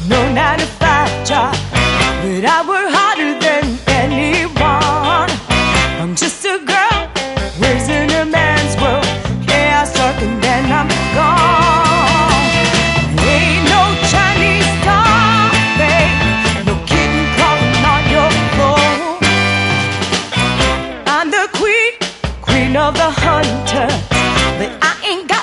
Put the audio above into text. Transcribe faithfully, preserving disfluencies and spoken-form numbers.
no nine to five job, but I work harder than anyone. I'm just a girl raised in a man's world. Yeah, I suck and then I'm gone. Ain't no Chinese star, babe, no kitten calling on your phone. I'm the queen, queen of the hunter, but I ain't got